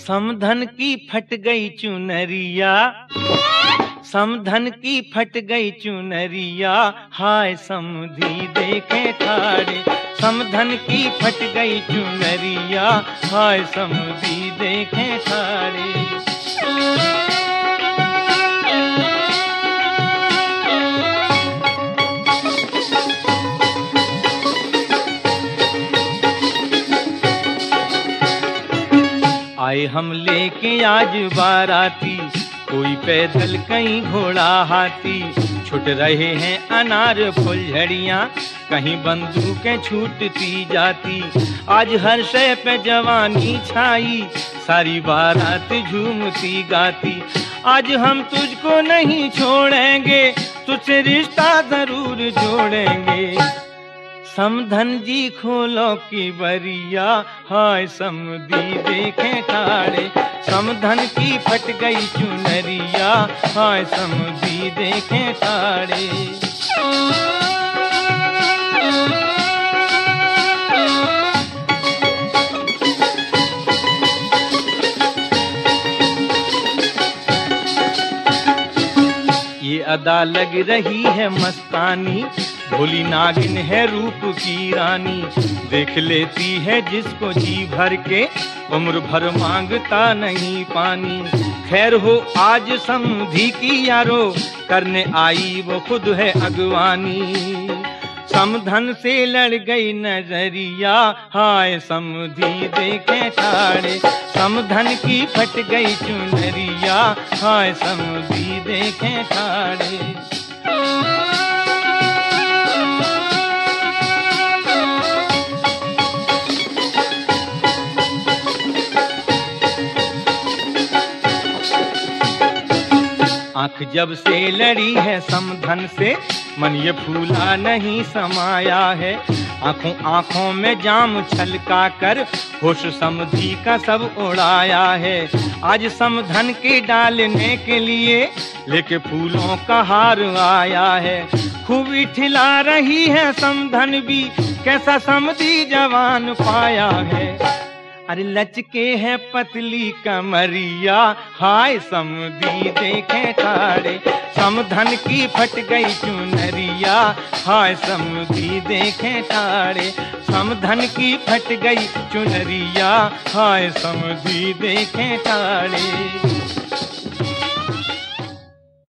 समधन की फट गई चुनरिया, समधन की फट गई चुनरिया, हाय समधी देखे ठाड़े। समधन की फट गई चुनरिया, हाय समधी देखे ठाड़े। आए हम लेके आज बाराती, कोई पैदल कहीं घोड़ा हाथी। छुट रहे हैं अनार फुलझड़ियाँ, कहीं बंदूकें छूटती जाती। आज हर शय पे जवानी छाई, सारी बारात झूमती गाती। आज हम तुझको नहीं छोड़ेंगे, तुझसे रिश्ता जरूर जोड़ेंगे। समधन जी खोलो की बरिया, हाय समधी देखे ठाड़े। समधन की फट गई चुनरिया, हाय समधी देखे ठाड़े। ये अदा लग रही है मस्तानी, भोली नागिन है रूप की रानी। देख लेती है जिसको जी भर के, उम्र भर मांगता नहीं पानी। खैर हो आज समधी की यारो, करने आई वो खुद है अगवानी। समधन से लड़ गई नजरिया, हाय समधी देखे ठाड़े। समधन की फट गई चुनरिया, हाय समधी देखे ठाड़े। आंख जब से लड़ी है समधन से, मन ये फूला नहीं समाया है। आंखों आंखों में जाम छलका कर, होश समधी का सब उड़ाया है। आज समधन के डालने के लिए लेके फूलों का हार आया है। खूब खिला रही है समधन भी, कैसा समधी जवान पाया है। अरे लचके है पतली कमरिया, हाय समधी देखे ठाड़े। समधन की फट गई चुनरिया, हाय समधी देखे ठाड़े। समधन की फट गई चुनरिया, हाय समधी देखे ठाड़े।